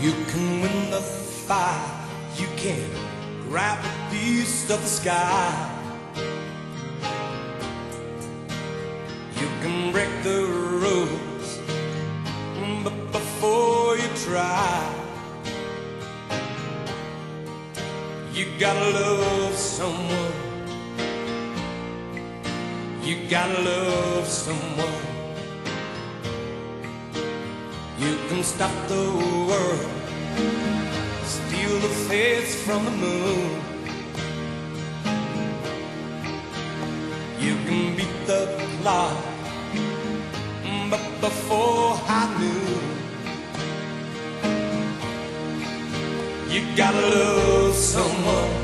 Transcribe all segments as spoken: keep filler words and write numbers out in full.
You can win the fight, you can grab a piece of the sky. You can break the rules, but before you try, you gotta love someone. You gotta love someone. You can stop the world, steal the face from the moon. You can beat the clock, but before high noon, you gotta love someone.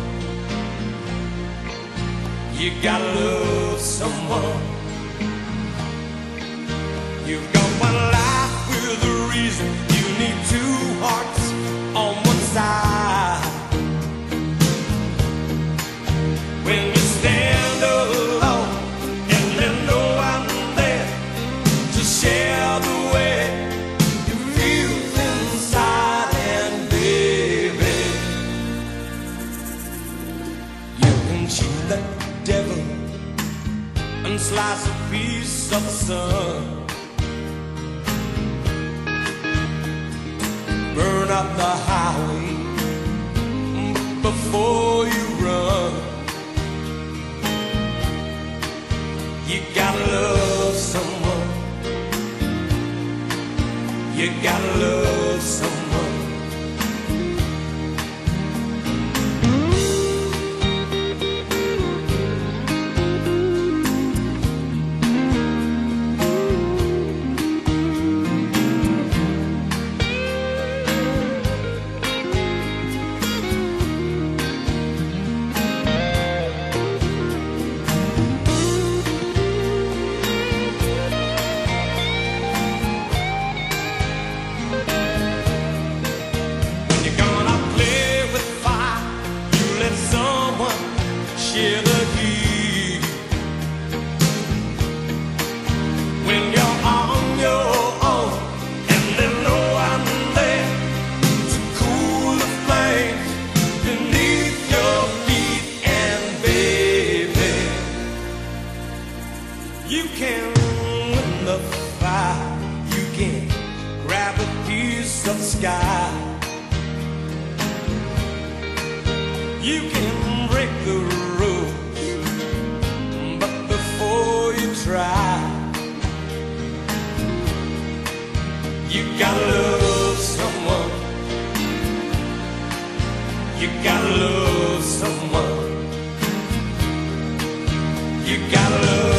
You gotta love someone. You've got one life with a reason. You need two hearts on one side. When you stand alone and there's no one there to share the way you feel inside, and baby, you can cheat the devil and slice a piece of the sun. Burn up the highway before you run. You gotta love someone. You gotta love someone. Share the heat. When you're on your own and there's no one there to cool the flame beneath your feet, and baby, you can win the fight. You can grab a piece of the sky. You can break the rules, but before you try, you gotta love someone. You gotta love someone. You gotta love